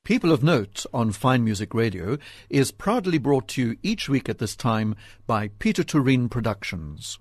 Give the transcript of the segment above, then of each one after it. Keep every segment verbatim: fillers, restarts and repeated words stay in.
People of Note on Fine Music Radio is proudly brought to you each week at this time by Peter Turin Productions.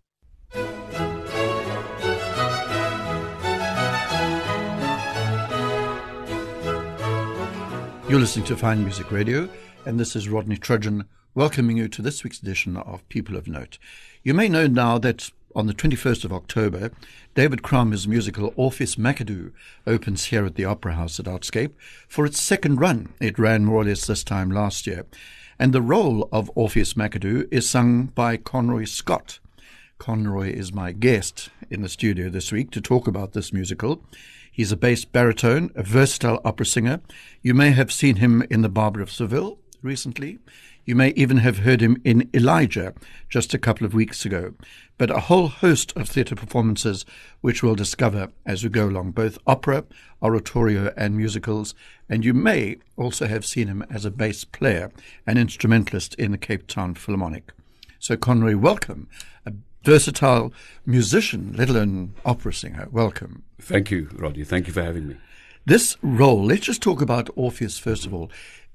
You're listening to Fine Music Radio, and this is Rodney Trudgeon welcoming you to this week's edition of People of Note. You may know now that on the twenty-first of October, David Kramer's musical Orpheus McAdoo opens here at the Opera House at Artscape for its second run. It ran more or less this time last year. And the role of Orpheus McAdoo is sung by Conroy Scott. Conroy is my guest in the studio this week to talk about this musical. He's a bass baritone, a versatile opera singer. You may have seen him in The Barber of Seville recently. You may even have heard him in Elijah just a couple of weeks ago. But a whole host of theatre performances which we'll discover as we go along, both opera, oratorio and musicals. And you may also have seen him as a bass player, an instrumentalist in the Cape Town Philharmonic. So Conroy, welcome. A versatile musician, let alone opera singer. Welcome. Thank you, Roddy. Thank you for having me. This role, let's just talk about Orpheus first of all.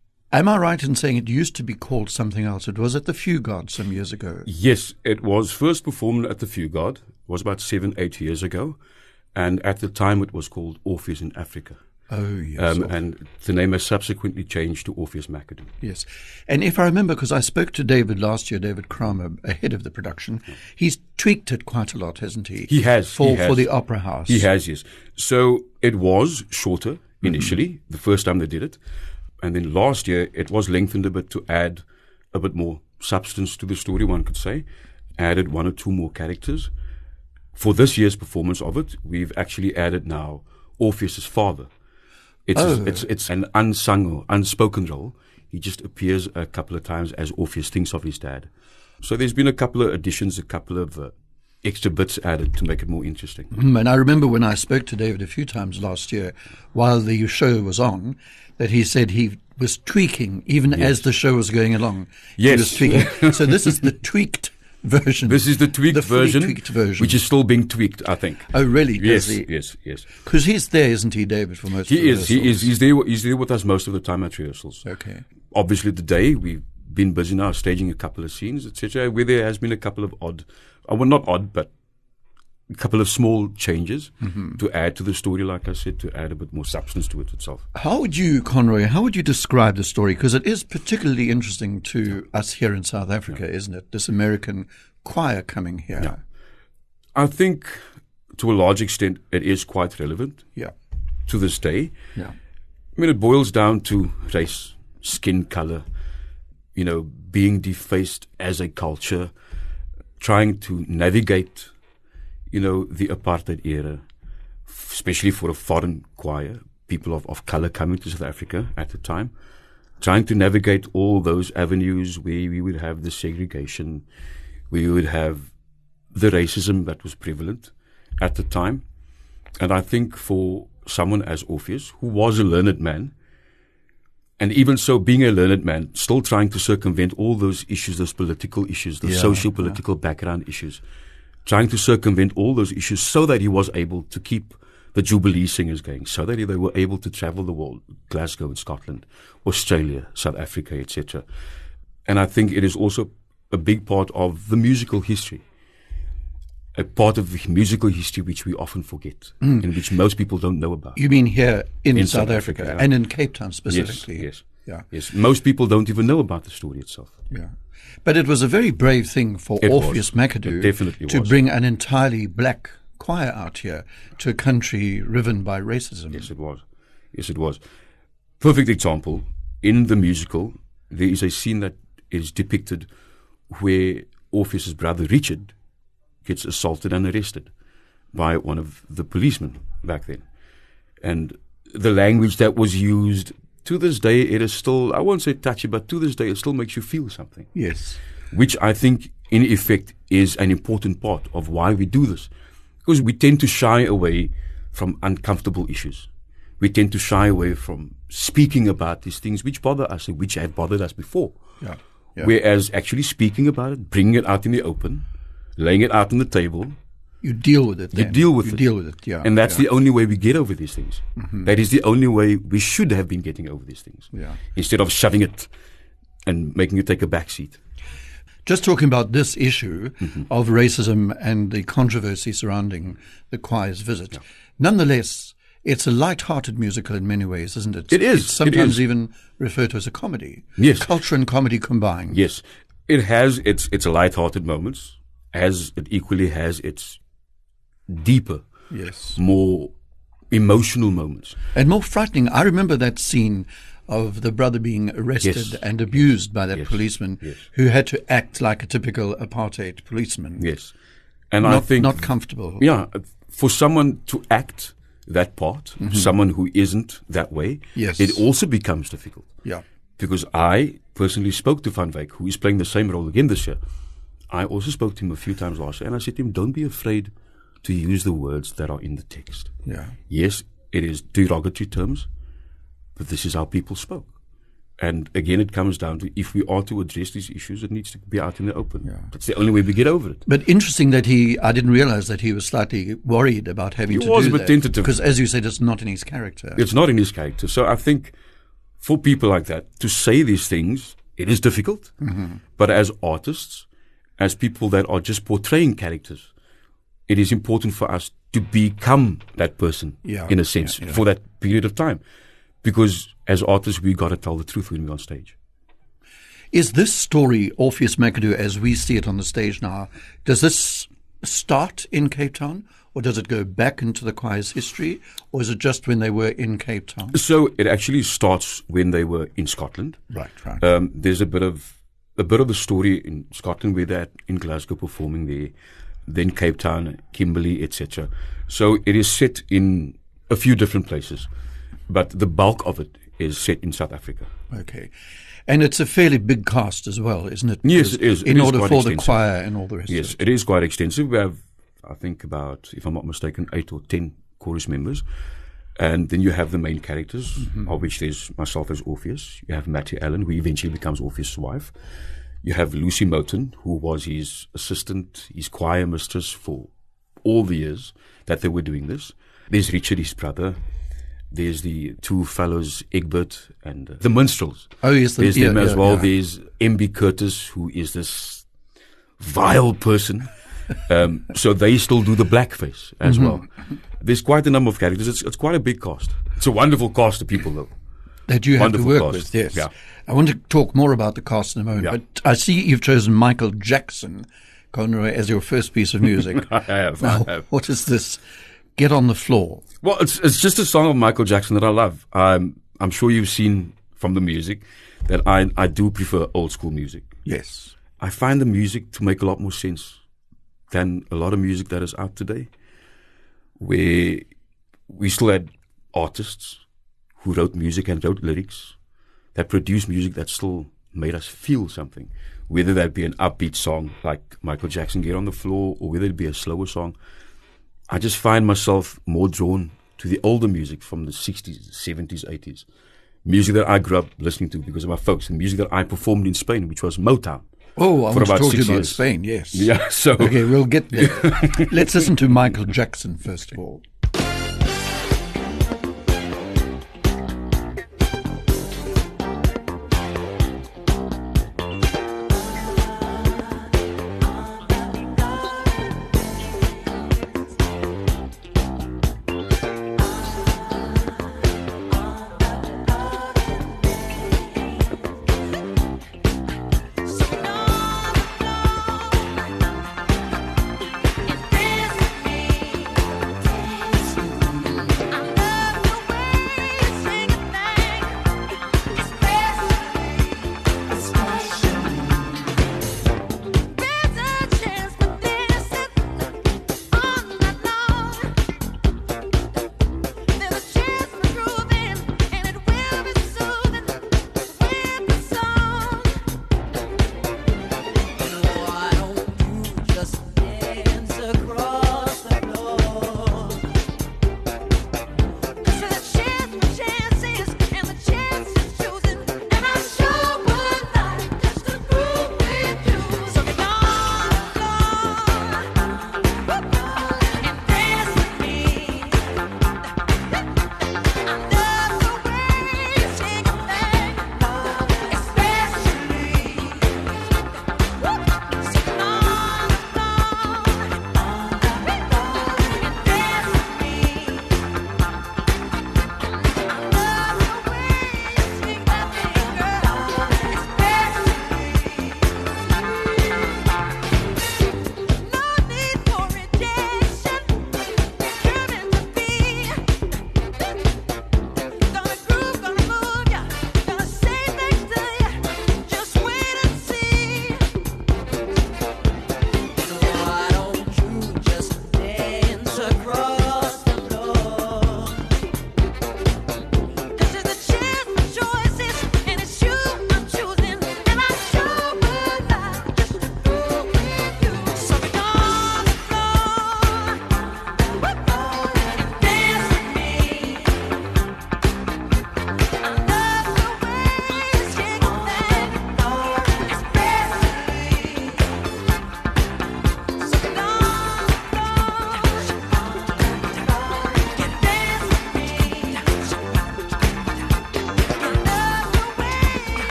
Am I right in saying it used to be called something else? It was at the Fugard some years ago. Yes, it was first performed at the Fugard. It was about seven, eight years ago. And at the time it was called Orpheus in Africa. Oh, yes. Um, and the name has subsequently changed to Orpheus McAdoo. Yes. And if I remember, because I spoke to David last year, David Kramer, ahead of the production, he's tweaked it quite a lot, hasn't he? He has. For, he has. for the Opera House. He has, yes. So it was shorter initially, mm-hmm. the first time they did it. And then last year, it was lengthened a bit to add a bit more substance to the story, one could say. Added one or two more characters. For this year's performance of it, we've actually added now Orpheus's father. It's, oh. it's, it's an unsung or unspoken role. He just appears a couple of times as Orpheus thinks of his dad. So there's been a couple of additions, a couple of uh, extra bits added to make it more interesting. Mm, and I remember when I spoke to David a few times last year, while the show was on, that he said he was tweaking even yes. as the show was going along. Yes. He was tweaking. So this is the tweaked version. This is the tweaked the version, tweaked version, which is still being tweaked, I think. Oh, really? Yes, he? yes, yes. Because he's there, isn't he, David, for most he of the is, He is. He's there, he's there with us most of the time at rehearsals. Okay. Obviously, today we've been busy now staging a couple of scenes, et cetera, where there has been a couple of odd, uh, well, not odd, but a couple of small changes mm-hmm. to add to the story, like I said, to add a bit more substance to it itself. How would you, Conroy, how would you describe the story? Because it is particularly interesting to yeah. us here in South Africa, yeah. isn't it? This American choir coming here. Yeah. I think to a large extent it is quite relevant yeah. to this day. Yeah. I mean, it boils down to race, skin color, you know, being defaced as a culture, trying to navigate you know, the apartheid era, especially for a foreign choir, people of, of color coming to South Africa at the time, trying to navigate all those avenues where we would have the segregation, we would have the racism that was prevalent at the time. And I think for someone as Orpheus, who was a learned man, and even so, being a learned man, still trying to circumvent all those issues, those political issues, those yeah, social, political yeah. background issues, trying to circumvent all those issues so that he was able to keep the Jubilee singers going, so that they were able to travel the world, Glasgow in Scotland, Australia, South Africa, et cetera. And I think it is also a big part of the musical history, a part of the musical history which we often forget, mm. and which most people don't know about. You mean here in, in South, South Africa, Africa yeah. and in Cape Town specifically? Yes, yes. Yeah. yes. Most people don't even know about the story itself. Yeah. But it was a very brave thing for it Orpheus was. McAdoo definitely to was. bring an entirely black choir out here to a country riven by racism. Yes, it was. Yes, it was. Perfect example. In the musical, there is a scene that is depicted where Orpheus's brother Richard gets assaulted and arrested by one of the policemen back then. And the language that was used, to this day, it is still, I won't say touchy, but to this day, it still makes you feel something. Yes. Which I think, in effect, is an important part of why we do this. Because we tend to shy away from uncomfortable issues. We tend to shy away from speaking about these things which bother us and which have bothered us before. Yeah. Yeah. Whereas actually speaking about it, bringing it out in the open, laying it out on the table, You deal with it. You then. deal with you it. deal with it. Yeah, and that's yeah. the only way we get over these things. Mm-hmm. That is the only way we should have been getting over these things. Yeah. Instead of shoving it and making it take a back seat. Just talking about this issue Mm-hmm. of racism and the controversy surrounding the choir's visit. Yeah. Nonetheless, it's a light-hearted musical in many ways, isn't it? It is. It's sometimes It is. even referred to as a comedy. Yes. Culture and comedy combined. Yes. It has its its light-hearted moments, as it equally has its deeper, Yes. more emotional moments. And more frightening. I remember that scene of the brother being arrested Yes. and abused by that Yes. policeman Yes. who had to act like a typical apartheid policeman. Yes. And I Not, think not comfortable. yeah, for someone to act that part, someone who isn't that way, Yes. it also becomes difficult. Yeah. Because I personally spoke to Van Wyk, who is playing the same role again this year. I also spoke to him a few times last year, and I said to him, don't be afraid to use the words that are in the text. Yeah. Yes, it is derogatory terms, but this is how people spoke. And again, it comes down to if we are to address these issues, it needs to be out in the open. Yeah. That's the only way we get over it. But interesting that he, I didn't realize that he was slightly worried about having He to was do a bit that. tentative. Because as you said, it's not in his character. It's not in his character. So I think for people like that to say these things, it is difficult. Mm-hmm. But as artists, as people that are just portraying characters, it is important for us to become that person Yeah, in a sense yeah, yeah. for that period of time. Because as artists, we got to tell the truth when we're on stage. Is this story, Orpheus McAdoo, as we see it on the stage now, does this start in Cape Town? Or does it go back into the choir's history? Or is it just when they were in Cape Town? So it actually starts when they were in Scotland. Right, right. Um, there's a bit of a bit of the story in Scotland where they're in Glasgow performing there, then Cape Town, Kimberley, et cetera. So it is set in a few different places, but the bulk of it is set in South Africa. Okay. And it's a fairly big cast as well, isn't it? Yes, Because it is. It In is order quite for extensive. the choir and all the rest Yes, of it. it is quite extensive. We have, I think, about, if I'm not mistaken, eight or ten chorus members. And then you have the main characters, Mm-hmm. of which there's myself as Orpheus. You have Matthew Allen, who eventually becomes Orpheus' wife. You have Lucy Moten, who was his assistant, his choir mistress for all the years that they were doing this. There's Richard, his brother. There's the two fellows, Egbert and uh, the minstrels. Oh, yes. The, There's yeah, them as yeah, well. yeah. There's M B Curtis, who is this vile person. Um, so they still do the blackface as Mm-hmm. well. There's quite a number of characters. It's, it's quite a big cast. It's a wonderful cast of people, though. That you have to Wonderful work cast. with, yes. Yeah. I want to talk more about the cast in a moment, Yeah. but I see you've chosen Michael Jackson, Conroy, as your first piece of music. I have. Now, I have. what is this? Get on the floor. Well, it's it's just a song of Michael Jackson that I love. I'm I'm sure you've seen from the music that I I do prefer old school music. Yes. I find the music to make a lot more sense than a lot of music that is out today, where we still had artists who wrote music and wrote lyrics that produced music that still made us feel something, whether that be an upbeat song like Michael Jackson, Get on the Floor, or whether it be a slower song. I just find myself more drawn to the older music from the sixties, seventies, eighties. Music that I grew up listening to because of my folks, and music that I performed in Spain, which was Motown. Oh, I For want to about talk to you six about years. Spain, yes. Yeah, so Okay, we'll get there. Let's listen to Michael Jackson first of all. If this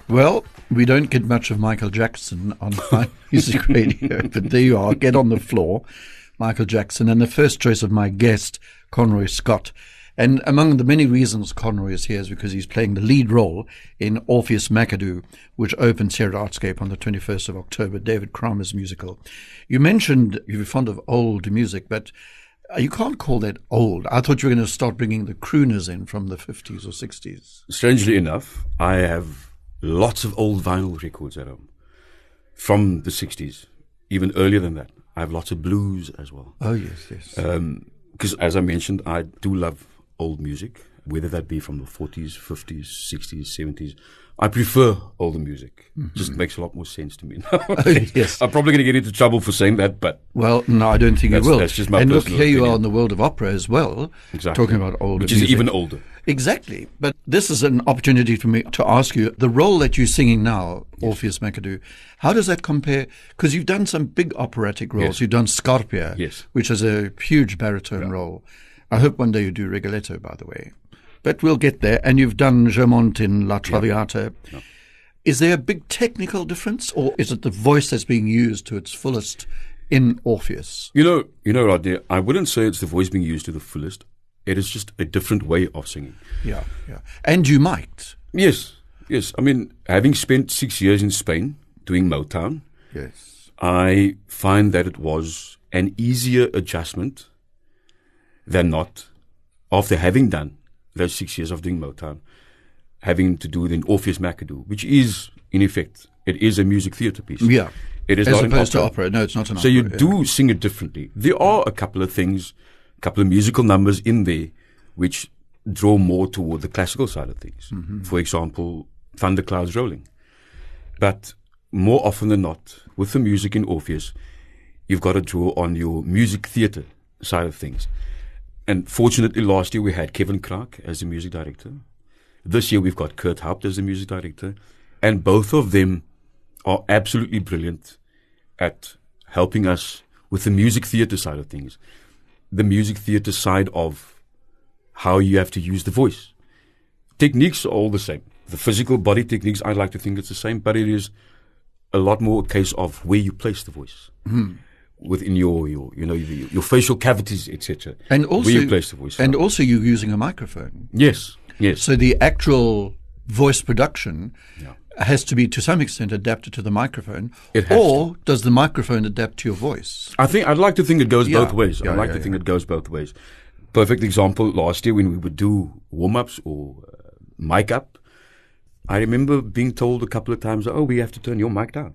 Well, we don't get much of Michael Jackson on my music radio, but there you are. Get on the floor, Michael Jackson, and the first choice of my guest, Conroy Scott. And among the many reasons Conroy is here is because he's playing the lead role in Orpheus McAdoo, which opens here at Artscape on the twenty-first of October, David Kramer's musical. You mentioned you're fond of old music, but you can't call that old. I thought you were going to start bringing the crooners in from the fifties or sixties. Strangely enough, I have lots of old vinyl records at home from the sixties, even earlier than that. I have lots of blues as well. Oh, yes, yes. Because um, as I mentioned, I do love old music, whether that be from the forties, fifties, sixties, seventies. I prefer older music. Mm-hmm. Just makes a lot more sense to me now. Oh, yes. I'm probably going to get into trouble for saying that, but... Well, no, I don't think you will. That's just my and look, personal here opinion. you are in the world of opera as well, exactly. talking about older Which is music. even older. Exactly. But this is an opportunity for me to ask you, the role that you're singing now, yes. Orpheus McAdoo, how does that compare? Because you've done some big operatic roles. Yes. You've done Scarpia, yes. which is a huge baritone yeah. role. I hope one day you do Rigoletto, by the way. But we'll get there. And you've done Germont in La Traviata. Yeah. Yeah. Is there a big technical difference, or is it the voice that's being used to its fullest in Orpheus? You know, you know, Rodney, I wouldn't say it's the voice being used to the fullest. It is just a different way of singing. Yeah, yeah. And you might. Yes, yes. I mean, having spent six years in Spain doing Motown, yes, I find that it was an easier adjustment than not after having done those six years of doing Motown, having to do it in Orpheus McAdoo, which is, in effect, it is a music theatre piece. Yeah. It is As not opposed an to opera. opera. No, it's not an so opera. So you yeah. do sing it differently. There are a couple of things, a couple of musical numbers in there which draw more toward the classical side of things. Mm-hmm. For example, Thunderclouds Rolling. But more often than not, with the music in Orpheus, you've got to draw on your music theatre side of things. And fortunately, last year we had Kevin Clark as the music director. This year we've got Kurt Haupt as the music director. And both of them are absolutely brilliant at helping us with the music theatre side of things. The music theatre side of how you have to use the voice. Techniques are all the same. The physical body techniques, I like to think it's the same, but it is a lot more a case of where you place the voice. Mm. Within your, your, you know, your, your facial cavities, et cetera. And also, where you place the voice. And from. also you're using a microphone. Yes, yes. So the actual voice production yeah. has to be to some extent adapted to the microphone. It has or to. Does the microphone adapt to your voice? I think, I'd like to think it goes yeah. both ways. Yeah, I'd like yeah, to yeah. think it goes both ways. Perfect example, last year when we would do warm-ups or uh, mic up, I remember being told a couple of times, oh, we have to turn your mic down.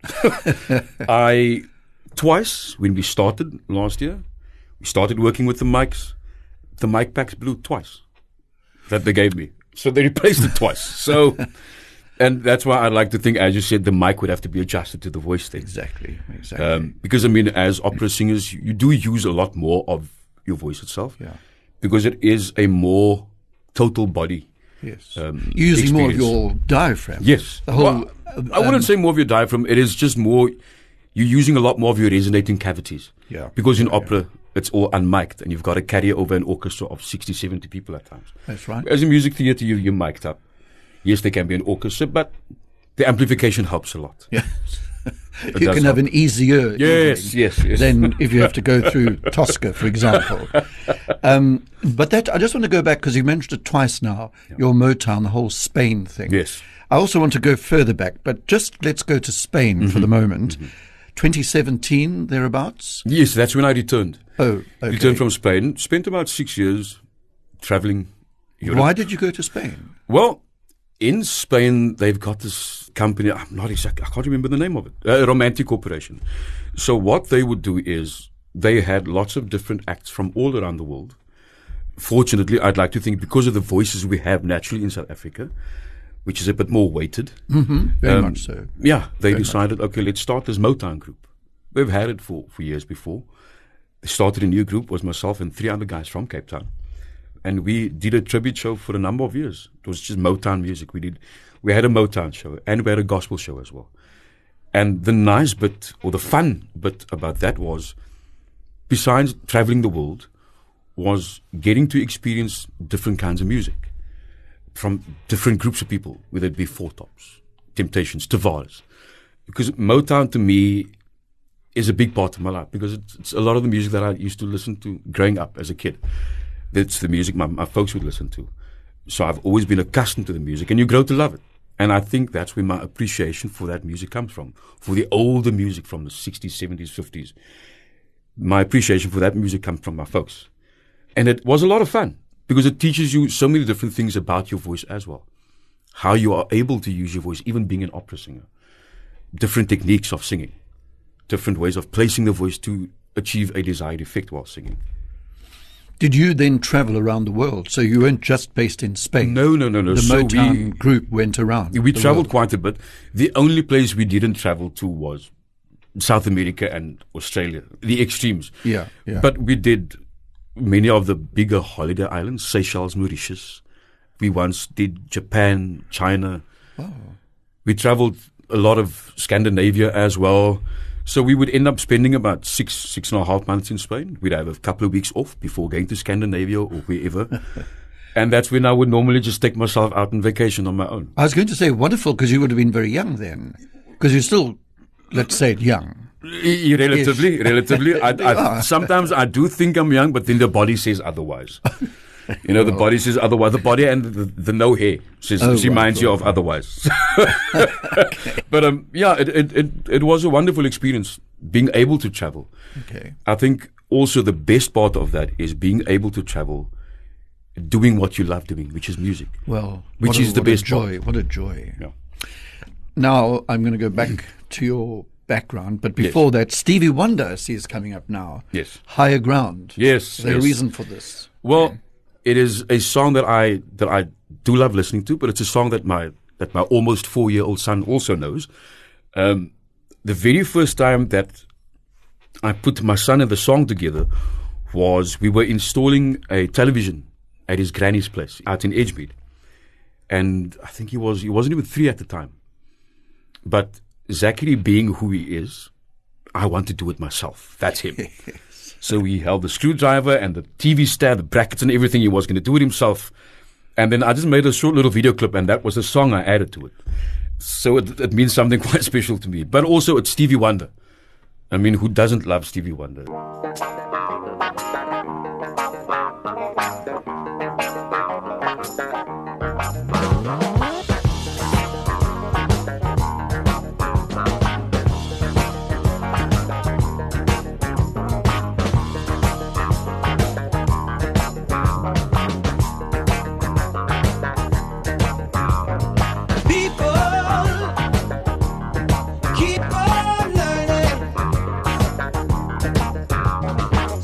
I, twice, when we started last year, we started working with the mics, the mic packs blew twice that they gave me. So they replaced it twice. So, and that's why I like to think, as you said, the mic would have to be adjusted to the voice thing. Exactly, exactly. Um, because, I mean, as opera singers, you, you do use a lot more of your voice itself. Yeah. Because it is a more total body. Yes. Um, Using experience. more of your diaphragm. Yes. The whole, well, I wouldn't um, say more of your diaphragm. It is just more, you're using a lot more of your resonating cavities. Yeah. Because in yeah, opera, yeah. it's all unmiked and you've got to carry over an orchestra of sixty, seventy people at times. That's right. As a music theatre, you, you're mic'd up. Yes, there can be an orchestra, but the amplification helps a lot. Yeah. You can have an easier yes, yes, yes. than if you have to go through Tosca, for example. Um, but that I just want to go back because you mentioned it twice now, yeah. your Motown, the whole Spain thing. Yes. I also want to go further back, but just let's go to Spain mm-hmm. for the moment. Mm-hmm. twenty seventeen, thereabouts? Yes, that's when I returned. Oh, okay. Returned from Spain. Spent about six years traveling Europe. Why did you go to Spain? Well, in Spain, they've got this company, I'm not exactly, I can't remember the name of it, uh, Romantic Corporation. So what they would do is they had lots of different acts from all around the world. Fortunately, I'd like to think because of the voices we have naturally in South Africa, which is a bit more weighted. Mm-hmm. Very um, much so. Yeah, they Very decided, much. okay, let's start this Motown group. We've had it for, for years before. They started a new group, was myself and three other guys from Cape Town. And we did a tribute show for a number of years. It was just Motown music. We did, we had a Motown show and we had a gospel show as well. And the nice bit, or the fun bit about that was, besides traveling the world, was getting to experience different kinds of music from different groups of people, whether it be Four Tops, Temptations, Tavares. Because Motown to me is a big part of my life, because it's, it's a lot of the music that I used to listen to growing up as a kid. That's the music my, my folks would listen to. So I've always been accustomed to the music, and you grow to love it. And I think that's where my appreciation for that music comes from, for the older music from the sixties, seventies, fifties. My appreciation for that music comes from my folks. And it was a lot of fun, because it teaches you so many different things about your voice as well. How you are able to use your voice, even being an opera singer. Different techniques of singing. Different ways of placing the voice to achieve a desired effect while singing. Did you then travel around the world? So you weren't just based in Spain? No, no, no, no. The so Motown we, group went around. We traveled world. quite a bit. The only place we didn't travel to was South America and Australia, the extremes. Yeah, yeah. But we did many of the bigger holiday islands, Seychelles, Mauritius. We once did Japan, China. Oh. We traveled a lot of Scandinavia as well. So we would end up spending about six, six and a half months in Spain. We'd have a couple of weeks off before going to Scandinavia or wherever. And that's when I would normally just take myself out on vacation on my own. I was going to say wonderful, because you would have been very young then. Because you're still, let's say, young. E- Relatively, Ish. relatively. I, I, sometimes I do think I'm young, but then the body says otherwise. You know, the body says otherwise. The body and the, the no hair says, Oh, she right, reminds you right. of otherwise. Okay. But um, yeah, it, it, it, it was a wonderful experience being able to travel. Okay. I think also the best part of that is being able to travel, doing what you love doing, which is music. Well, which what a, is the what a best joy. part. What a joy. Yeah. Now, I'm going to go back to your background, but before Yes. that, Stevie Wonder I see is coming up now. Yes. Higher Ground. Yes. Is there yes. a reason for this? Well, it is a song that I that I do love listening to, but it's a song that my that my almost four year old son also knows. Um, the very first time that I put my son and the song together was we were installing a television at his granny's place out in Edgemead, and I think he was he wasn't even three at the time. But Zachary, being who he is, I want to do it myself. That's him. So he held the screwdriver and the T V stand, the brackets and everything. He was going to do it himself. And then I just made a short little video clip, and that was the song I added to it. So it, it means something quite special to me. But also it's Stevie Wonder. I mean, who doesn't love Stevie Wonder? Keep on learning.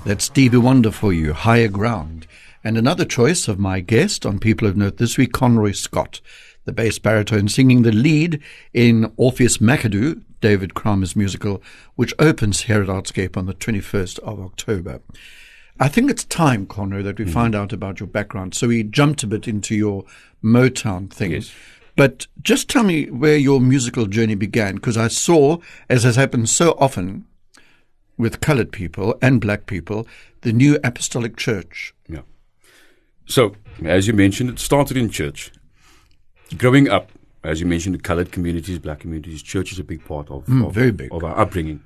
That's Stevie Wonder for you, Higher Ground. And another choice of my guest on People of Note this week, Conroy Scott, the bass baritone singing the lead in Orpheus McAdoo, David Kramer's musical, which opens here at Artscape on the twenty-first of October. I think it's time, Conroy, that we mm. find out about your background. So we jumped a bit into your Motown thing. Yes. But just tell me where your musical journey began, because I saw, as has happened so often with colored people and black people, the New Apostolic Church. Yeah. So, as you mentioned, it started in church. Growing up, as you mentioned, the colored communities, black communities, church is a big part of, mm, of, very big. of our upbringing.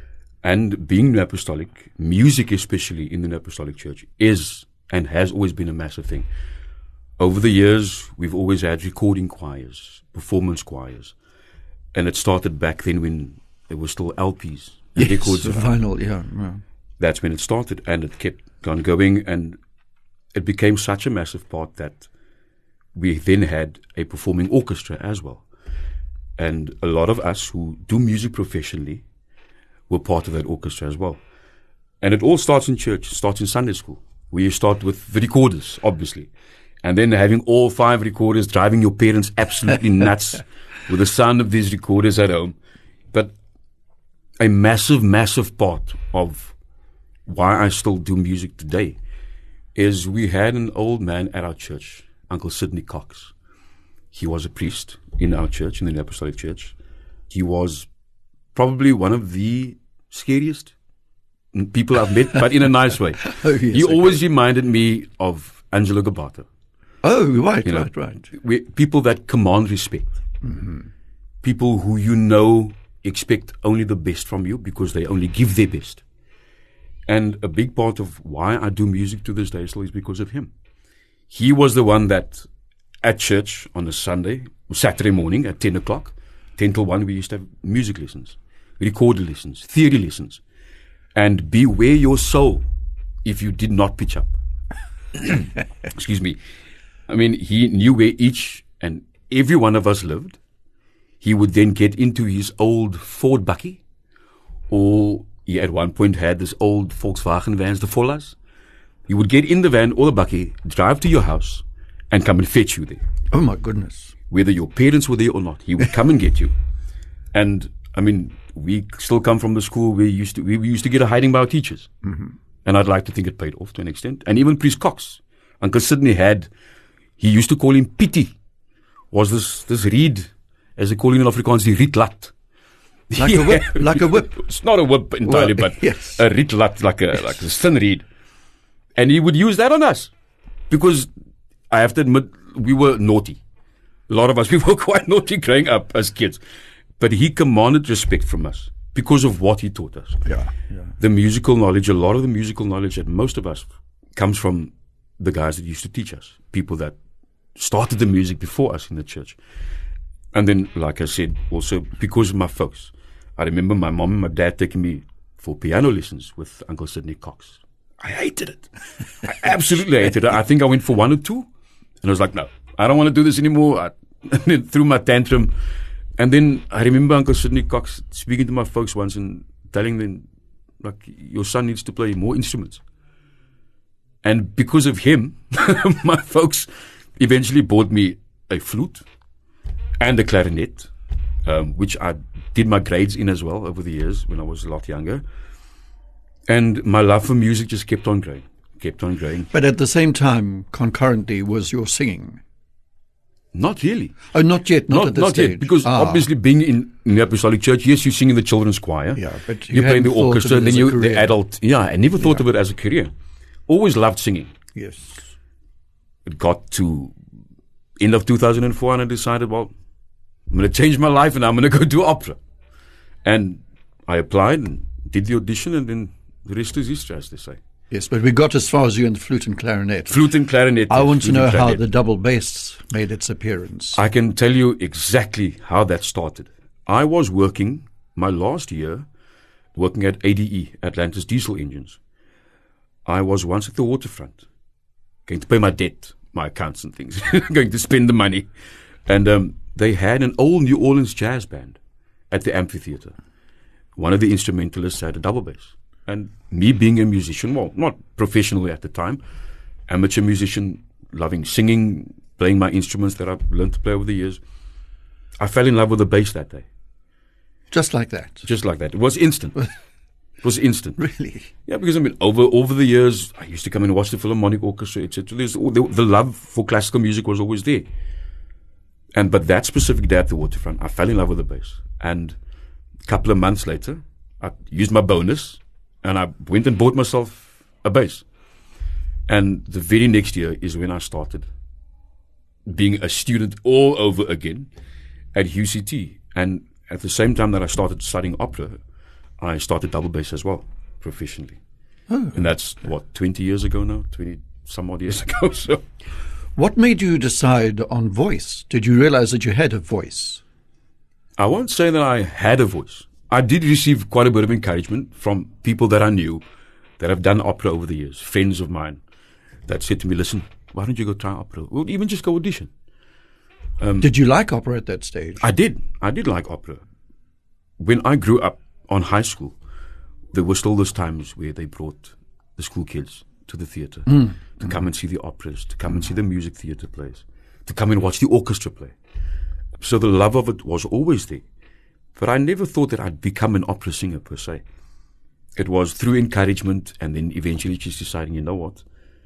And being New Apostolic, music especially in the New Apostolic Church, is and has always been a massive thing. Over the years, we've always had recording choirs, performance choirs. And it started back then when there were still L Ps. Yes, records the vinyl, yeah, yeah. That's when it started, and it kept on going, and it became such a massive part that we then had a performing orchestra as well. And a lot of us who do music professionally were part of that orchestra as well. And it all starts in church, it starts in Sunday school, where you start with the recorders, obviously. And then having all five recorders, driving your parents absolutely nuts with the sound of these recorders at home. But a massive, massive part of why I still do music today is we had an old man at our church, Uncle Sidney Cox. He was a priest in our church, in the New Apostolic Church. He was probably one of the scariest people I've met, but in a nice way. Oh, yes, he okay. always reminded me of Angelo Gabata. Oh, right, you know, right, right. We, people that command respect. Mm-hmm. People who you know expect only the best from you because they only give their best. And a big part of why I do music to this day still is because of him. He was the one that at church on a Sunday, Saturday morning at ten o'clock, ten till one, we used to have music lessons, recorder lessons, theory lessons. And beware your soul if you did not pitch up. Excuse me. I mean, he knew where each and every one of us lived. He would then get into his old Ford Bucky, or he at one point had this old Volkswagen vans, the Vollas. He would get in the van or the Bucky, drive to your house, and come and fetch you there. Oh, my goodness. Whether your parents were there or not, he would come and get you. And, I mean, we still come from the school where we used to, we used to get a hiding by our teachers. Mm-hmm. And I'd like to think it paid off to an extent. And even Priest Cox, Uncle Sidney had, he used to call him Pity, was this, this reed, as they call it in Afrikaans, the rietlat. Like yeah. a whip, like a whip. It's not a whip entirely, well, but yes. a rietlat, like a, like a thin reed. And he would use that on us. Because I have to admit, we were naughty. A lot of us, we were quite naughty growing up as kids. But he commanded respect from us because of what he taught us. Yeah, yeah. The musical knowledge, a lot of the musical knowledge that most of us comes from the guys that used to teach us. People that started the music before us in the church. And then, like I said, also because of my folks. I remember my mom and my dad taking me for piano lessons with Uncle Sidney Cox. I hated it. I absolutely hated it. I think I went for one or two. And I was like, no, I don't want to do this anymore. I and then threw my tantrum. And then I remember Uncle Sidney Cox speaking to my folks once and telling them, like, your son needs to play more instruments. And because of him, my folks eventually bought me a flute and a clarinet, um, which I did my grades in as well over the years when I was a lot younger. And my love for music just kept on growing, kept on growing. But at the same time, concurrently, was your singing? Not really. Oh, not yet, not, not at this Not stage. yet, because ah. obviously being in, in the Apostolic Church, yes, you sing in the children's choir. Yeah, but you, you play in the hadn't thought orchestra, of it and then as a you career. the adult. Yeah, I never thought Yeah. of it as a career. Always loved singing. Yes. It got to end of two thousand four, and I decided, well, I'm going to change my life, and I'm going to go do opera. And I applied and did the audition, and then the rest is history, as they say. Yes, but we got as far as you in the flute and clarinet. Flute and clarinet. I want to flute know and how clarinet. the double bass made its appearance. I can tell you exactly how that started. I was working my last year, working at A D E, Atlantis Diesel Engines. I was once at the waterfront, going to pay my debt, my accounts and things, going to spend the money. And um, they had an old New Orleans jazz band at the amphitheater. One of the instrumentalists had a double bass. And me being a musician, well, not professionally at the time, amateur musician, loving singing, playing my instruments that I've learned to play over the years, I fell in love with the bass that day. Just like that? Just like that. It was instant. It was instant. Really? Yeah, because I mean, over over the years, I used to come and watch the Philharmonic Orchestra, et cetera. The, the love for classical music was always there. And but that specific day at the Waterfront, I fell in love with the bass. And a couple of months later, I used my bonus, and I went and bought myself a bass. And the very next year is when I started being a student all over again at U C T. And at the same time that I started studying opera, I started double bass as well, professionally. Oh. And that's, what, twenty years ago now? twenty some odd years ago. So, what made you decide on voice? Did you realize that you had a voice? I won't say that I had a voice. I did receive quite a bit of encouragement from people that I knew that have done opera over the years, friends of mine that said to me, listen, why don't you go try opera? Or even just go audition. Um, did you like opera at that stage? I did. I did like opera. When I grew up on high school, there were still those times where they brought the school kids to the theatre mm. to mm. come and see the operas, to come mm. and see the music theatre plays, to come and watch the orchestra play. So the love of it was always there. But I never thought that I'd become an opera singer per se. It was through encouragement and then eventually just deciding, you know what,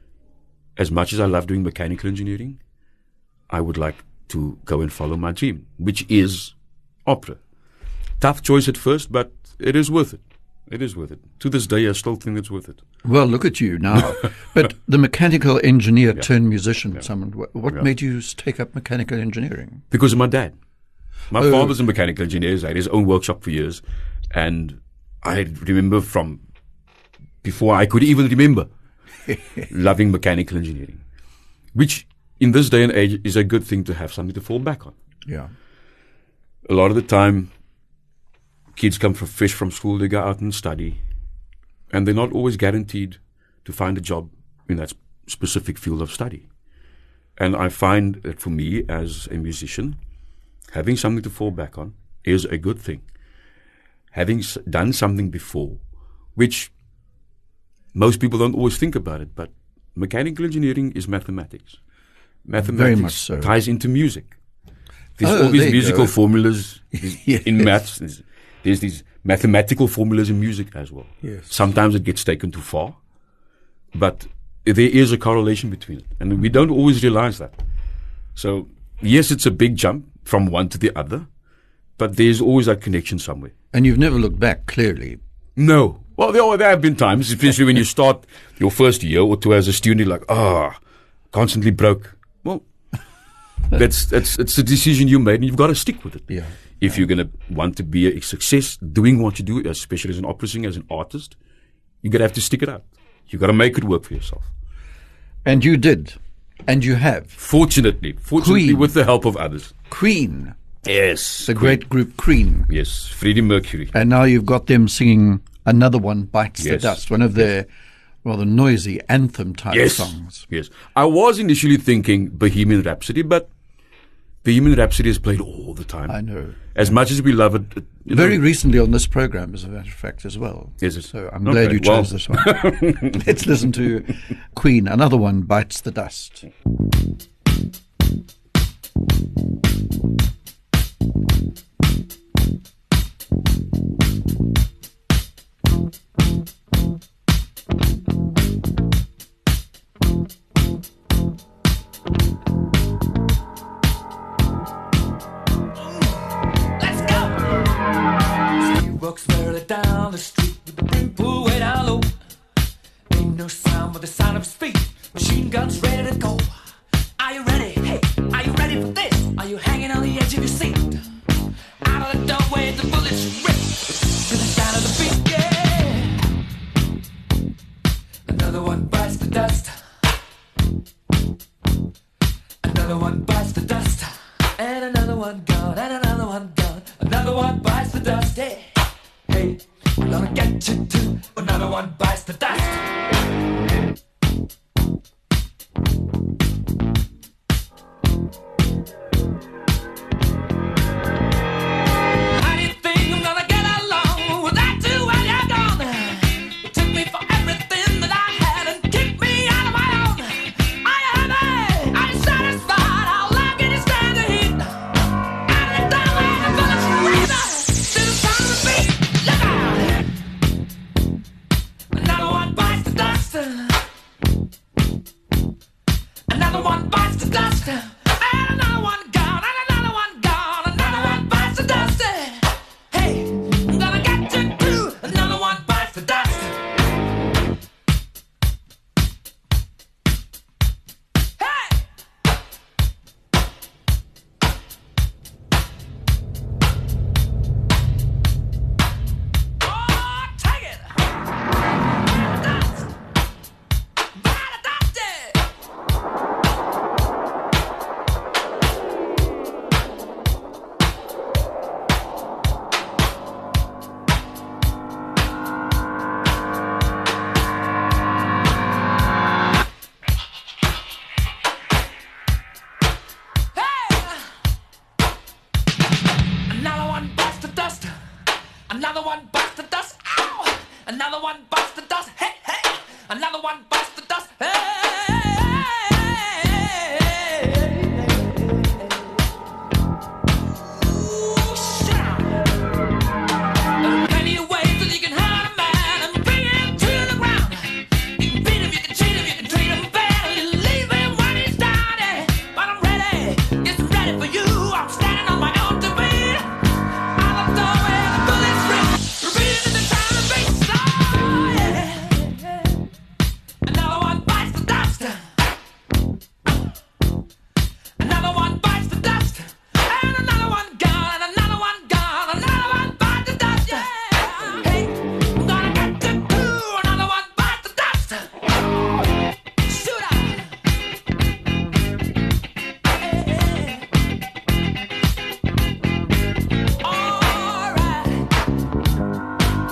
as much as I love doing mechanical engineering, I would like to go and follow my dream, which is opera. Tough choice at first, but it is worth it. It is worth it. To this day, I still think it's worth it. Well, look at you now. But the mechanical engineer yeah. turned musician, yeah. someone, what yeah. made you take up mechanical engineering? Because of my dad. My oh. father's a mechanical engineer. He had his own workshop for years. And I remember from before I could even remember loving mechanical engineering, which in this day and age is a good thing to have something to fall back on. Yeah. A lot of the time, kids come from fresh from school, they go out and study, and they're not always guaranteed to find a job in that specific field of study. And I find that for me as a musician, having something to fall back on is a good thing. Having s- done something before, which most people don't always think about it, but mechanical engineering is mathematics. Mathematics Very much so. ties into music. There's oh, all these musical go. formulas yes. in maths. There's, there's these mathematical formulas in music as well. Yes. Sometimes it gets taken too far, but there is a correlation between it, and we don't always realize that. So, yes, it's a big jump from one to the other, but there's always that connection somewhere. And you've never looked back, clearly. No. Well, there, there have been times, especially when you start your first year or two as a student, you're like, ah, oh, constantly broke. Well, that's that's it's a decision you made, and you've got to stick with it. Yeah. If you're going to want to be a success doing what you do, especially as an opera singer, as an artist, you're going to have to stick it out. You've got to make it work for yourself. And you did. And you have. Fortunately. Fortunately, Queen. with the help of others. Queen. Yes. The Queen. great group Queen. Yes. Freddie Mercury. And now you've got them singing another one, Bites yes. the Dust, one of their rather noisy anthem-type yes. songs. Yes. I was initially thinking Bohemian Rhapsody, but Bohemian Rhapsody is played all the time. I know. As much as we love it. it Very know. recently on this program, as a matter of fact, as well. Is it? So I'm okay. glad you chose well. this one. Let's listen to Queen, another one, Bites the Dust. Walks barely down the street with the brim pulled way down low. Ain't no sound but the sound of his feet. Machine guns ready to go. Are you ready? Hey, are you ready for this? Are you hanging on the edge of your seat? Out of the doorway, the bullets rip to the sound of the beat. Yeah. Another one bites the dust. Another one bites the dust. And another one gone. And another one gone. Another one bites the dust. Hey. Hey, we're gonna get you too. Another one bites the dust. How do you think I'm gonna get along without you when you're gone? Another one bites the dust. Hey, hey. Another one bites the dust. Hey. Ooh, shut up. There are plenty of ways that you can hurt a man and bring him to the ground. You can beat him, you can cheat him, you can treat him bad, you leave him when he's down. Yeah. But I'm ready, yes, I'm ready for you. I'm standing on my own to beat. Out the door where the bullets ring, repeating in the time and bass. Oh, yeah. Another one bites the dust. Another one bites the dust. And another one gone, and another one gone, another one bites the dust. Yeah. Hey, I'm gonna get to do another one bites the dust. Shoot up. Hey. All right.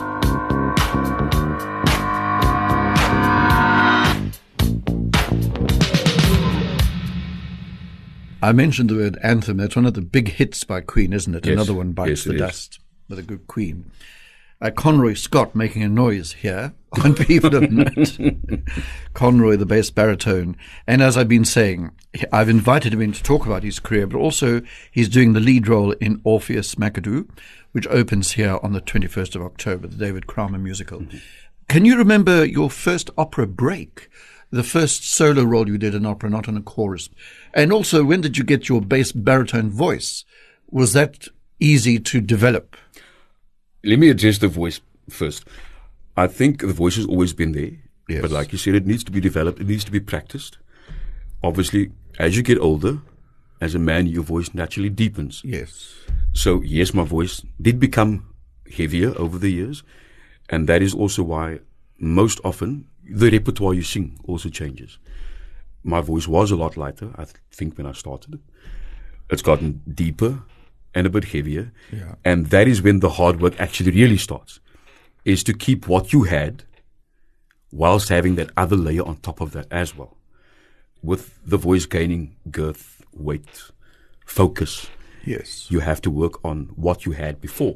I mentioned the word anthem. That's one of the big hits by Queen, isn't it? Yes. Another one bites Yes, the it is. dust with a good Queen. Uh, Conroy Scott making a noise here on People of Note. Conroy, the bass baritone. And as I've been saying, I've invited him in to talk about his career, but also he's doing the lead role in Orpheus McAdoo, which opens here on the twenty-first of October, the David Kramer musical. Mm-hmm. Can you remember your first opera break? The first solo role you did in opera, not in a chorus. And also, when did you get your bass baritone voice? Was that easy to develop? Let me address the voice first. I think the voice has always been there. Yes. But like you said, it needs to be developed. It needs to be practiced. Obviously, as you get older, as a man, your voice naturally deepens. Yes. So, yes, my voice did become heavier over the years. And that is also why most often the repertoire you sing also changes. My voice was a lot lighter, I th- think, when I started. It's gotten deeper and a bit heavier. Yeah. And that is when the hard work actually really starts, is to keep what you had whilst having that other layer on top of that as well. With the voice gaining girth, weight, focus, Yes. you have to work on what you had before.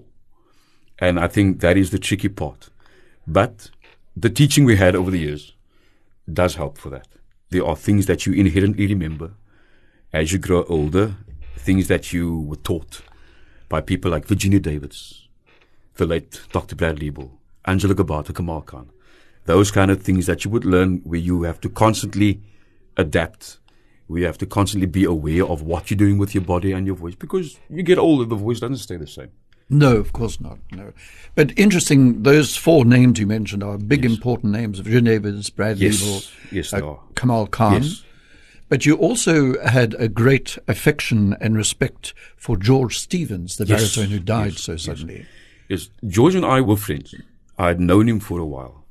And I think that is the tricky part. But the teaching we had over the years does help for that. There are things that you inherently remember as you grow older, things that you were taught by people like Virginia Davids, the late Doctor Brad Liebel, Angela Gabata, Kamal Khan. Those kind of things that you would learn where you have to constantly adapt, where you have to constantly be aware of what you're doing with your body and your voice, because you get older, the voice doesn't stay the same. No, of course not. No. But interesting, those four names you mentioned are big, Yes. important names. Virginia Davids, Brad Yes. Liebel, Yes, uh, they are. Kamal Khan. Yes. But you also had a great affection and respect for George Stevens, the Yes. baritone who died Yes. so Yes. suddenly. Yes, George and I were friends. I had known him for a while.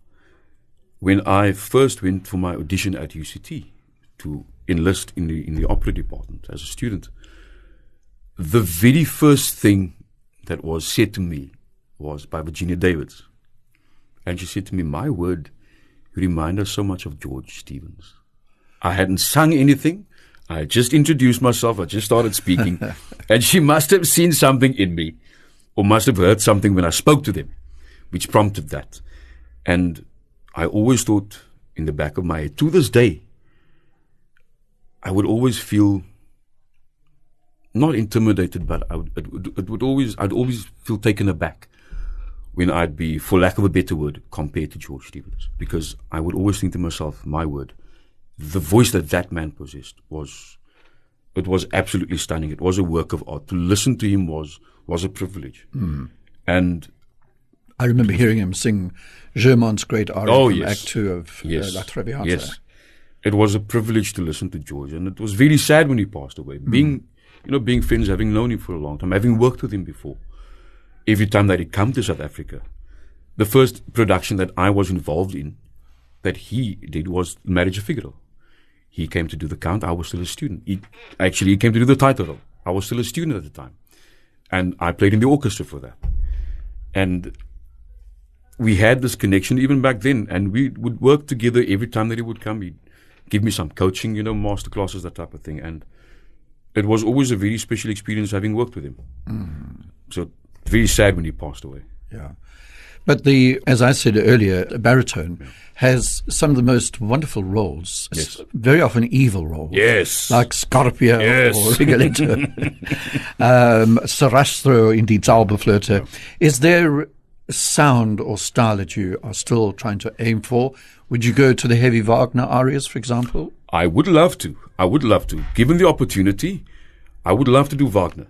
When I first went for my audition at U C T to enlist in the in the opera department as a student, the very first thing that was said to me was by Virginia Davids. And she said to me, "My word, you remind us so much of George Stevens." I hadn't sung anything. I had just introduced myself. I just started speaking. And she must have seen something in me, or must have heard something when I spoke to them, which prompted that. And I always thought in the back of my head, to this day, I would always feel not intimidated, but I would, it, would, it would always, I'd always feel taken aback when I'd be, for lack of a better word, compared to George Stevens. Because I would always think to myself, my word, the voice that that man possessed was, it was absolutely stunning. It was a work of art. To listen to him was, was a privilege. Mm. And I remember hearing him sing Germond's great aria Oh, from yes. Act Two of yes, uh, La Traviata. yes, it was a privilege to listen to George, and it was very sad when he passed away. Being, you know, being friends, having known him for a long time, having worked with him before. Every time that he'd come to South Africa, the first production that I was involved in, that he did, was Marriage of Figaro. He came to do the Count. I was still a student. He, actually, he came to do the title role. I was still a student at the time, and I played in the orchestra for that. And we had this connection even back then, and we would work together every time that he would come. He'd give me some coaching, you know, master classes, that type of thing. And it was always a very special experience having worked with him. Mm. So very sad when he passed away. Yeah. But the, as I said earlier, a baritone yeah. has some of the most wonderful roles, yes. very often evil roles. Yes. Like Scarpia yes. or Rigoletto. um, Sarastro in Die Zauberflöte. Yeah. Is there a sound or style that you are still trying to aim for? Would you go to the heavy Wagner arias, for example? I would love to. I would love to. Given the opportunity, I would love to do Wagner.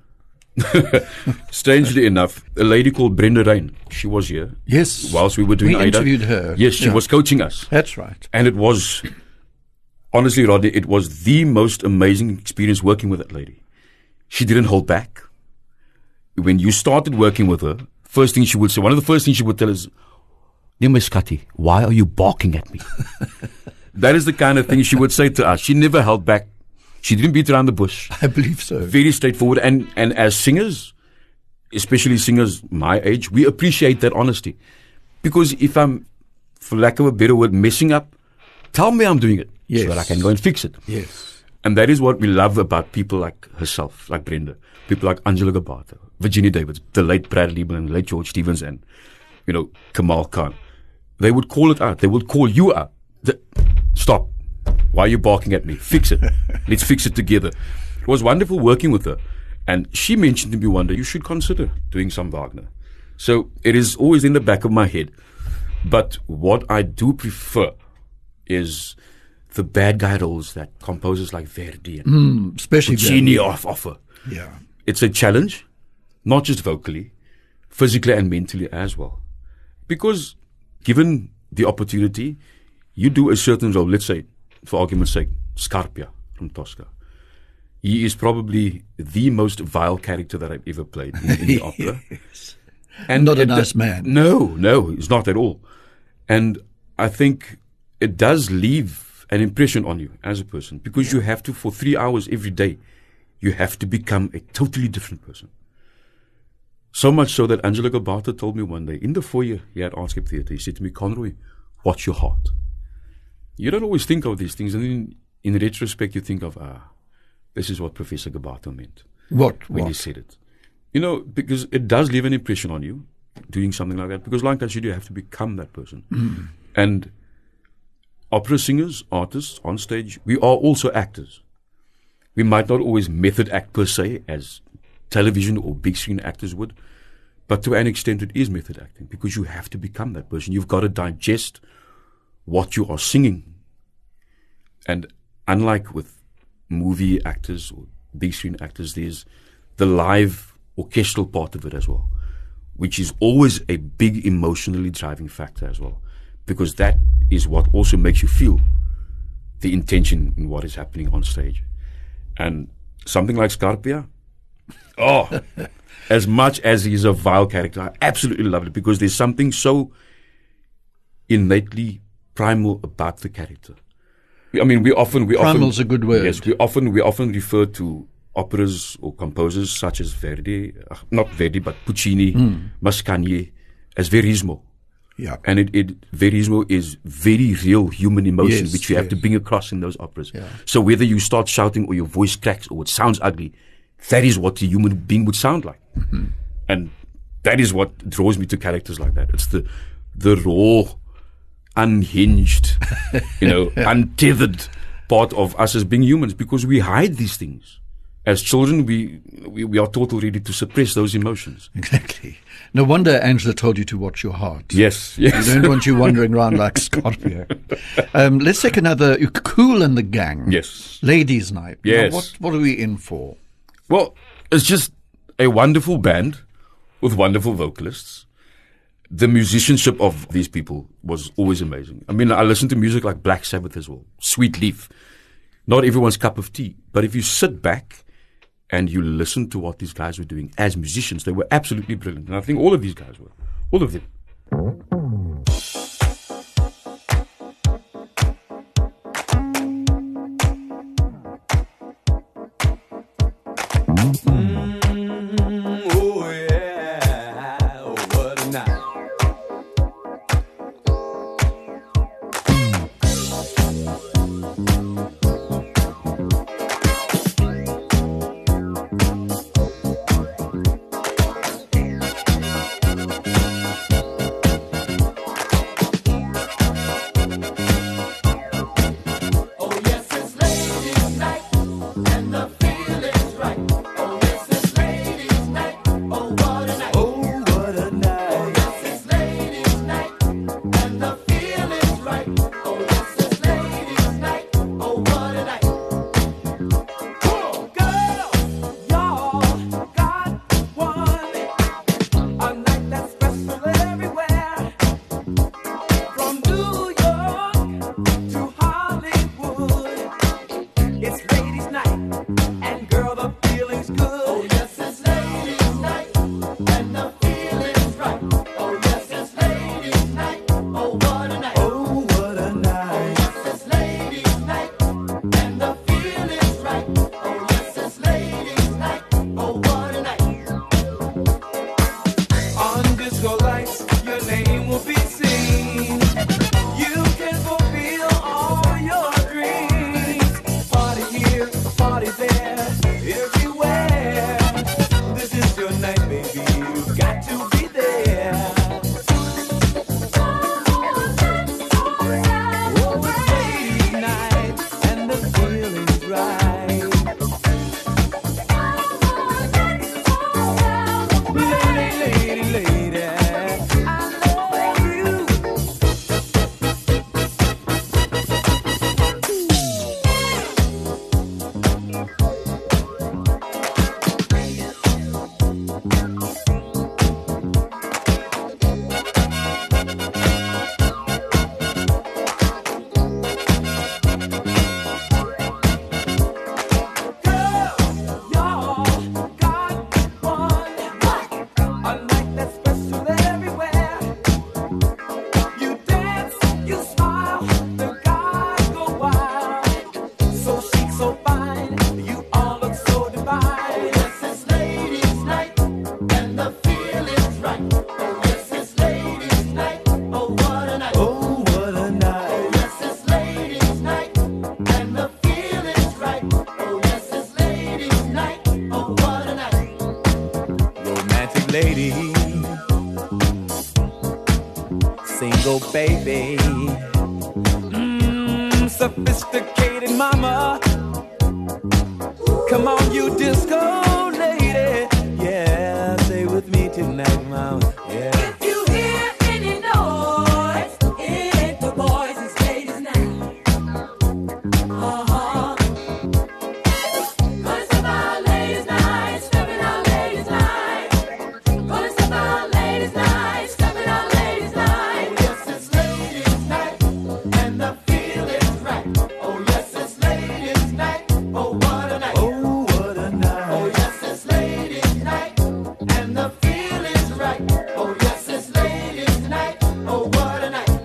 Strangely enough, a lady called Brenda Rain, she was here. Yes. Whilst we were doing we Aida. interviewed her. Yes, she yeah. was coaching us. That's right. And it was, honestly, Rodney, it was the most amazing experience working with that lady. She didn't hold back. When you started working with her, first thing she would say, one of the first things she would tell us, Nimeskati, why are you barking at me? That is the kind of thing she would say to us. She never held back. She didn't beat around the bush. I believe so. Very straightforward. And, and as singers, especially singers my age, we appreciate that honesty. Because if I'm, for lack of a better word, messing up, tell me I'm doing it. Yes. So that I can go and fix it. Yes. And that is what we love about people like herself, like Brenda. People like Angela Gabarto, Virginia Davids, the late Brad Liebman, the late George Stevens, and, you know, Kamal Khan. They would call it out. They would call you out. The, stop. Why are you barking at me? Fix it. Let's fix it together. It was wonderful working with her. And she mentioned to me one day, you should consider doing some Wagner. So it is always in the back of my head. But what I do prefer is the bad guy roles that composers like Verdi and mm, especially Puccini off offer. Yeah. It's a challenge, not just vocally, physically and mentally as well. Because given the opportunity, you do a certain role, let's say, for argument's sake, Scarpia from Tosca. He is probably the most vile character that I've ever played in, in the opera. Yes. And not a it, nice man. No, no, he's not at all. And I think it does leave an impression on you as a person because you have to, for three hours every day, you have to become a totally different person. So much so that Angela Gabarto told me one day in the foyer here at Artscape Theatre, he said to me, Conroy, watch your heart. You don't always think of these things, and then in retrospect, you think of, ah, this is what Professor Gabarto meant. What? When what? he said it. You know, because it does leave an impression on you, doing something like that. Because like I said, you have to become that person. Mm. And opera singers, artists on stage, we are also actors. We might not always method act per se, as television or big screen actors would, but to an extent it is method acting, because you have to become that person. You've got to digest what you are singing. And unlike with movie actors or big screen actors, there's the live orchestral part of it as well, which is always a big emotionally driving factor as well, because that is what also makes you feel the intention in what is happening on stage. And something like Scarpia, oh, as much as he's a vile character, I absolutely love it, because there's something so innately primal about the character. I mean, we often we Primal's often, a good word. Yes, we often we often refer to operas or composers such as Verdi, uh, not Verdi, but Puccini, mm. Mascagni, as verismo. Yeah, and it, it verismo is very real human emotion, yes, which you yes. have to bring across in those operas. Yeah. So whether you start shouting or your voice cracks or it sounds ugly, that is what a human being would sound like, mm-hmm. and that is what draws me to characters like that. It's the the raw, unhinged, you know, untethered part of us as being humans, because we hide these things. As children, we, we we are taught already to suppress those emotions. Exactly. No wonder Angela told you to watch your heart. Yes, yes. We don't want you wandering around like Scorpio. Um, let's take another, Kool and the Gang. Yes. Ladies' Night. Yes. Now, what, what are we in for? Well, it's just a wonderful band with wonderful vocalists. The musicianship of these people was always amazing. I mean, I listened to music like Black Sabbath as well, Sweet Leaf. Not everyone's cup of tea. But if you sit back and you listen to what these guys were doing as musicians, they were absolutely brilliant. And I think all of these guys were. All of them. Mm, oh yeah, oh, what a night. single baby. Mmm, sophisticated mama. Come on, you disco lady. Yeah, stay with me tonight, mama. Yeah. If you hear any noise, it ain't the boys, it's ladies night. Uh-huh. Gonna step out ladies night, stepping out ladies night. Gonna step out ladies night, stepping out ladies night. Oh, yes, it's ladies night, and the feel is right. Oh, yes, it's ladies night. Oh, what a night. Oh, what a night. Oh, yes, it's ladies night, and the feel is right. Oh, yes, it's ladies night. Oh, what a night.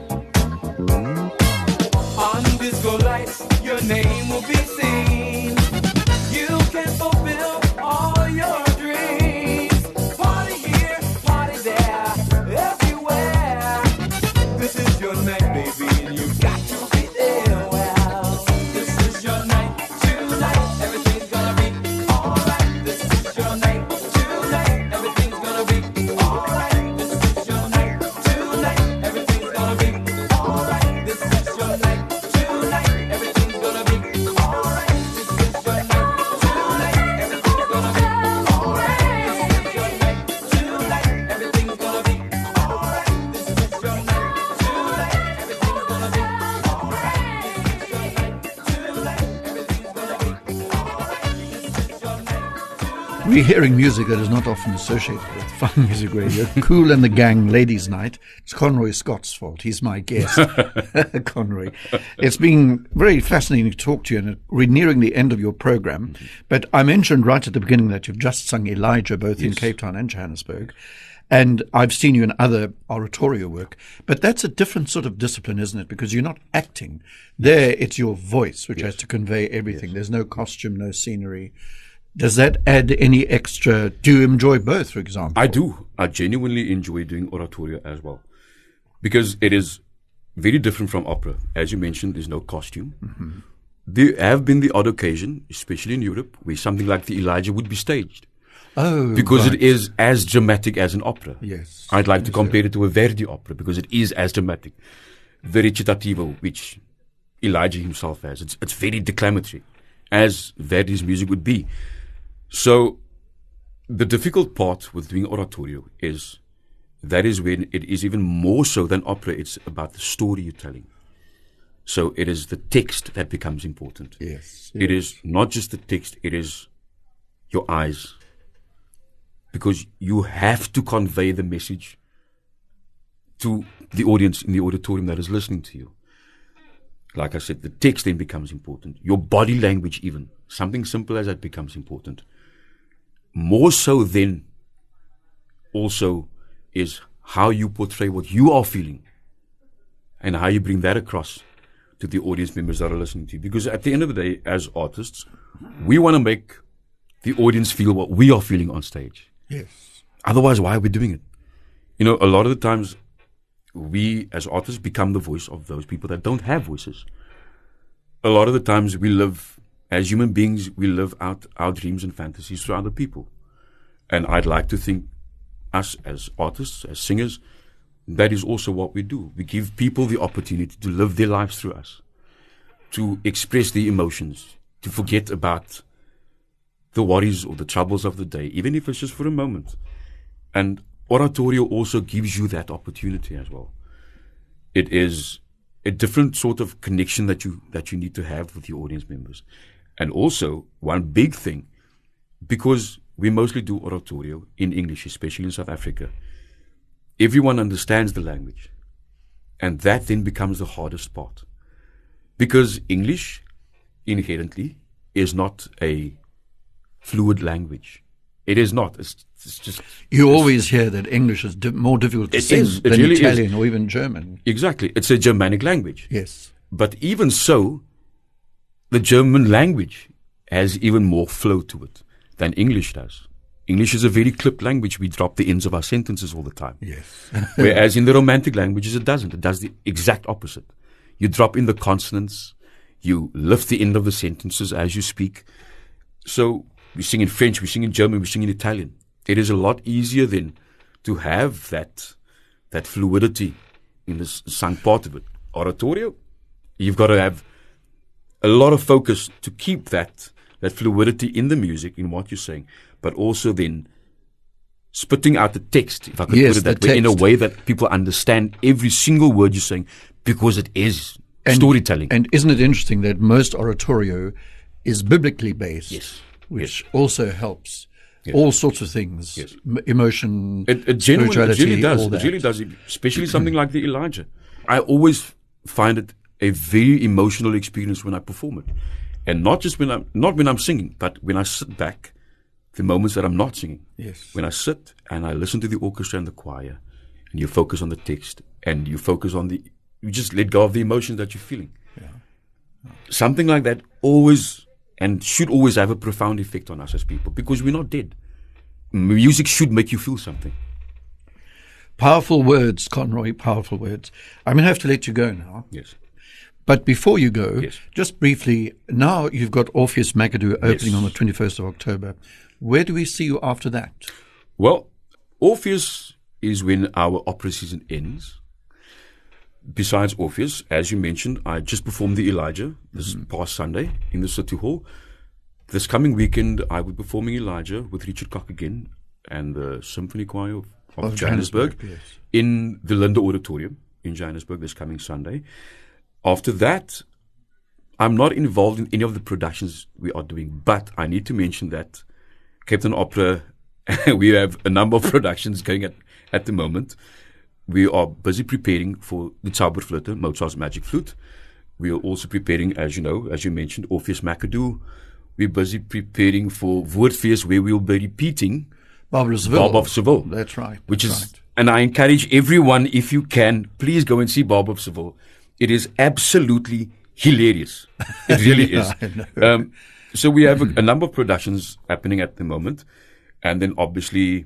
On disco lights, your name will be seen. You can fulfill all your dreams. Party here, party there, everywhere. This is your night, baby, and you've got to be there. Well, This is your night tonight. Everything's gonna be alright. This is your night tonight. Everything's gonna be alright. This is your night tonight. Everything's gonna be alright. This is your night tonight. Everything's gonna be alright. This is your night tonight. Everything's gonna be alright. This is your night tonight. Everything's gonna be alright. This is your night tonight. Everything's gonna be alright. This is your night tonight. Everything's gonna be alright. This is your night tonight. We're hearing music that is not often associated with Fun Music Radio. Kool and the Gang, Ladies Night. It's Conroy Scott's fault. He's my guest. Conroy. It's been very fascinating to talk to you, and we're nearing the end of your program. But I mentioned right at the beginning that you've just sung Elijah, both in Yes. Cape Town and Johannesburg. And I've seen you in other oratorio work. But that's a different sort of discipline, isn't it? Because you're not acting. There, it's your voice, which has to convey everything. There's no costume, no scenery. Does that add any extra? Do you enjoy both, for example? I do. I genuinely enjoy doing oratorio as well, because it is very different from opera. As you mentioned, there's no costume. Mm-hmm. There have been the odd occasion, especially in Europe, where something like the Elijah would be staged, Oh, because right. it is as dramatic as an opera. Yes. I'd like to compare it to a Verdi opera, because it is as dramatic. The recitativo, which Elijah himself has, it's, it's very declamatory, as Verdi's music would be. So the difficult part with doing oratorio is that is when it is even more so than opera. It's about the story you're telling. So it is the text that becomes important. Yes. It is not just the text, it is your eyes. Because you have to convey the message to the audience in the auditorium that is listening to you. Like I said, the text then becomes important. Your body language even. Something simple as that becomes important. More so than also is how you portray what you are feeling and how you bring that across to the audience members that are listening to you. Because at the end of the day, as artists, we want to make the audience feel what we are feeling on stage. Yes. Otherwise, why are we doing it? You know, a lot of the times we as artists become the voice of those people that don't have voices. A lot of the times we live, as human beings, we live out our dreams and fantasies through other people. And I'd like to think us as artists, as singers, that is also what we do. We give people the opportunity to live their lives through us, to express their emotions, to forget about the worries or the troubles of the day, even if it's just for a moment. And oratorio also gives you that opportunity as well. It is a different sort of connection that you that you need to have with your audience members. And also, one big thing, because we mostly do oratorio in English, especially in South Africa, everyone understands the language. And that then becomes the hardest part. Because English, inherently, is not a fluid language. It is not. It's, it's just... You it's, always hear that English is di- more difficult to It sing is. It than really is. Italian or even German. Exactly. It's a Germanic language. Yes. But even so, the German language has even more flow to it than English does. English is a very clipped language. We drop the ends of our sentences all the time. Yes. Whereas in the Romantic languages, it doesn't. It does the exact opposite. You drop in the consonants. You lift the end of the sentences as you speak. So we sing in French, we sing in German, we sing in Italian. It is a lot easier then to have that that fluidity in the s- sung part of it. Oratorio, you've got to have a lot of focus to keep that that fluidity in the music, in what you're saying, but also then spitting out the text, if I could Yes, put it that the way, in a text. way that people understand every single word you're saying, because it is And- storytelling. And isn't it interesting that most oratorio is biblically based, Yes. which also helps all sorts of things, Yes. m- emotion, It, it, genuinely, it spirituality, really does. all It that. really does, especially something like the Elijah. I always find it a very emotional experience when I perform it, and not just when I'm not when I'm singing, but when I sit back, the moments that I'm not singing. Yes. When I sit and I listen to the orchestra and the choir, and you focus on the text, and you focus on the, you just let go of the emotions that you're feeling. Something like that always and should always have a profound effect on us as people, because we're not dead. Music should make you feel something. Powerful words, Conroy, powerful words. I'm going to have to let you go now. Yes. But before you go, Yes. just briefly, now you've got Orpheus McAdoo opening Yes. on the twenty-first of October. Where do we see you after that? Well, Orpheus is when our opera season ends. Besides Orpheus, as you mentioned, I just performed the Elijah this past Sunday in the City Hall. This coming weekend, I will be performing Elijah with Richard Koch again and the Symphony Choir of, of, Of Johannesburg, Johannesburg, yes. in the Linde Auditorium in Johannesburg this coming Sunday. After that, I'm not involved in any of the productions we are doing, but I need to mention that Cape Town Opera, we have a number of productions going at, at the moment. We are busy preparing for the Zauberflöte, Mozart's Magic Flute. We are also preparing, as you know, as you mentioned, Orpheus McAdoo. We're busy preparing for Woordfeest, where we'll be repeating Bob of Seville. Bob of Seville. That's right. Which that's is, right. and I encourage everyone, if you can, please go and see Bob of Seville. It is absolutely hilarious. It really Yeah, I is. know. Um, so we have a, a number of productions happening at the moment, and then obviously,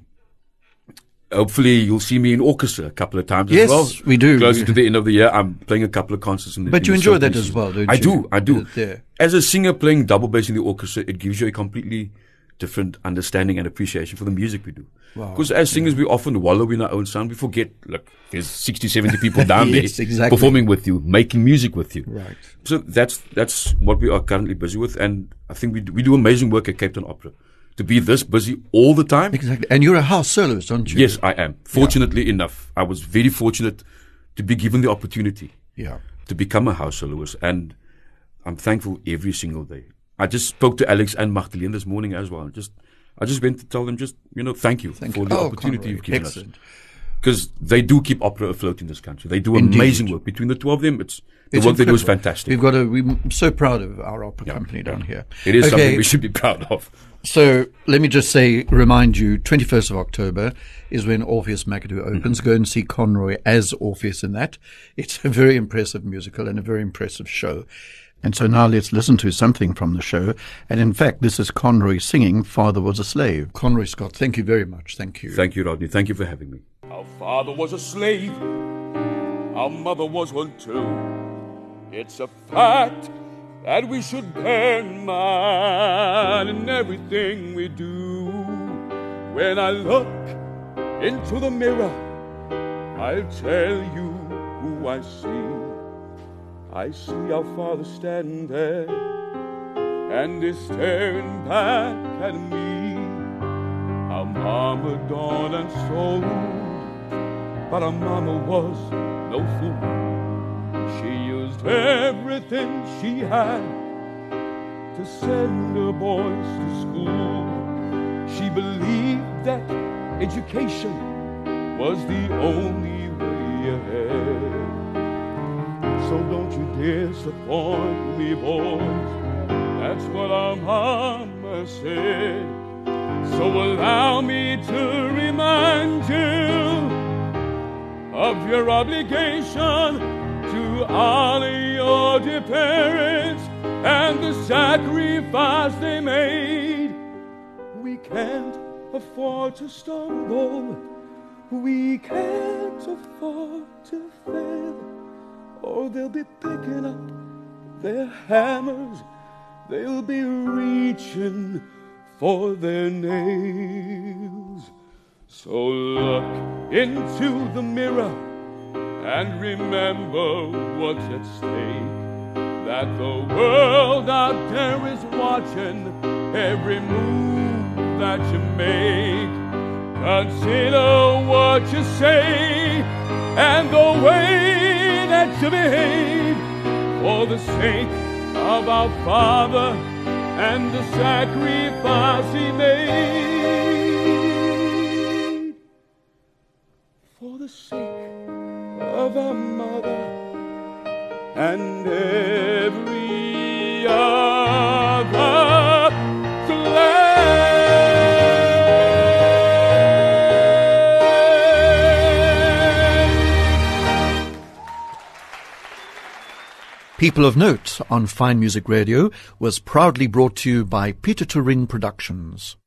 hopefully, you'll see me in orchestra a couple of times Yes, as well. we do. Closer We- to the end of the year, I'm playing a couple of concerts in the. But in you the enjoy that symphony as season. well, don't I you? do. I do. Yeah. As a singer playing double bass in the orchestra, it gives you a completely different understanding and appreciation for the music we do. Wow. Because as singers, we often wallow in our own sound. We forget, look, there's sixty, seventy people down Yes, there exactly. performing with you, making music with you. Right. So that's that's what we are currently busy with, and I think we do, we do amazing work at Cape Town Opera. To be this busy all the time, Exactly. And you're a house soloist, aren't you? yes, I am. Fortunately enough, I was very fortunate to be given the opportunity Yeah. to become a house soloist, and I'm thankful every single day. I just spoke to Alex and Magdalene this morning as well. Just, I just went to tell them, just you know, thank you Thank for you. the Oh, opportunity Conroy, you've given excellent. us, because they do keep opera afloat in this country. They do Indeed. amazing work between the two of them. It's the It's work they do is incredible. fantastic. We've got a, we're so proud of our opera company down here. It is okay, something we should be proud of. So let me just say, remind you, twenty-first of October is when Orpheus McAdoo opens. Mm-hmm. Go and see Conroy as Orpheus in that. It's a very impressive musical and a very impressive show. And so now let's listen to something from the show. And in fact, this is Conroy singing Father Was a Slave. Conroy Scott, thank you very much. Thank you. Thank you, Rodney. Thank you for having me. Our father was a slave, our mother was one too. It's a fact that we should bear in mind in everything we do. When I look into the mirror, I'll tell you who I see. I see our father standing there, and he's staring back at me. Our mama dawned and sold, but our mama was no fool. She used everything she had to send her boys to school. She believed that education was the only way ahead. So don't you disappoint me, boys. That's what our mama said. So allow me to remind you of your obligation to honor your dear parents and the sacrifice they made. We can't afford to stumble. We can't afford to fail, or they'll be picking up their hammers. They'll be reaching for their nails. So look into the mirror and remember what's at stake. That the world out there is watching every move that you make. Consider what you say and the way that you behave, for the sake of our Father and the sacrifice He made. For the sake of our mother and every other slave. People of Note on Fine Music Radio was proudly brought to you by Peter Turin Productions.